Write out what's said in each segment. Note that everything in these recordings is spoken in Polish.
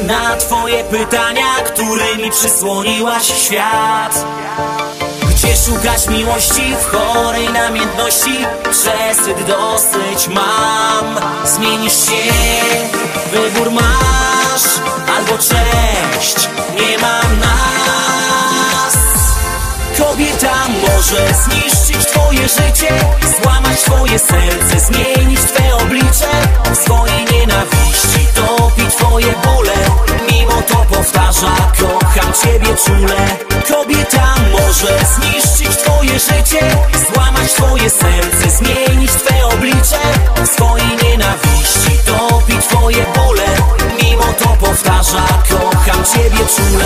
na twoje pytania, którymi przysłoniłaś świat. Gdzie szukać miłości w chorej namiętności? Przesyt dosyć mam. Zmienisz się, wybór masz, albo cześć, nie ma nas. Kobieta może zniszczyć twoje życie, złamać twoje serce, zmienić twe oblicze. W swojej nienawiści topi twoje bóle, mimo to powtarza: kocham ciebie czule. Kobieta może zniszczyć twoje życie, złamać twoje serce, zmienić twe oblicze. W swojej nienawiści topi twoje bóle, mimo to powtarza: kocham ciebie czule.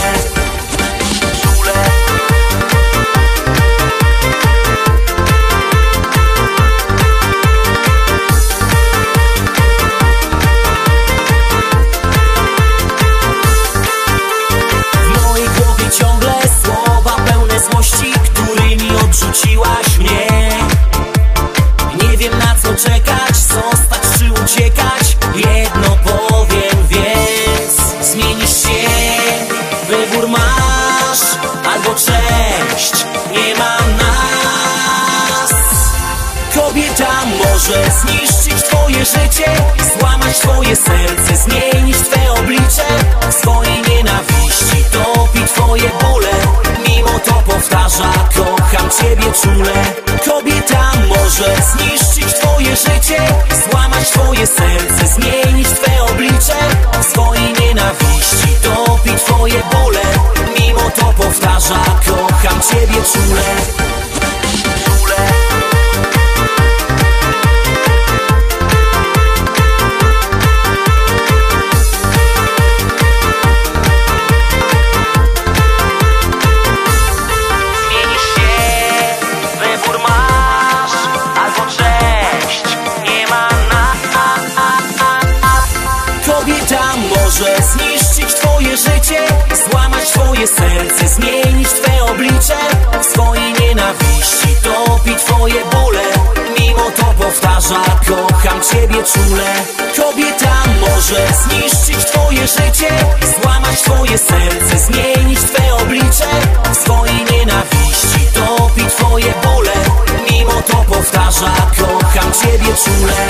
Którymi odrzuciłaś mnie. Nie wiem, na co czekać, zostać czy uciekać. Jedno powiem, więc zmienisz się, wybór masz, albo cześć, nie ma nas. Kobieta może zniszczyć twoje życie, złamać twoje serce, zmienić twe oblicze. W swojej nienawiści topi twoje bóle, mimo to powtarza: kocham ciebie czule. Kobieta może zniszczyć twoje życie, złamać twoje serce, zmienić twe oblicze. W swojej nienawiści topi twoje bóle, mimo to powtarza: kocham ciebie czule. Może zniszczyć twoje życie, złamać twoje serce, zmienić twe oblicze. W swojej nienawiści topi twoje bóle, mimo to powtarza: kocham ciebie czule. Kobieta może zniszczyć twoje życie, złamać twoje serce, zmienić twe oblicze. W swojej nienawiści topi twoje bóle, mimo to powtarza: kocham ciebie czule.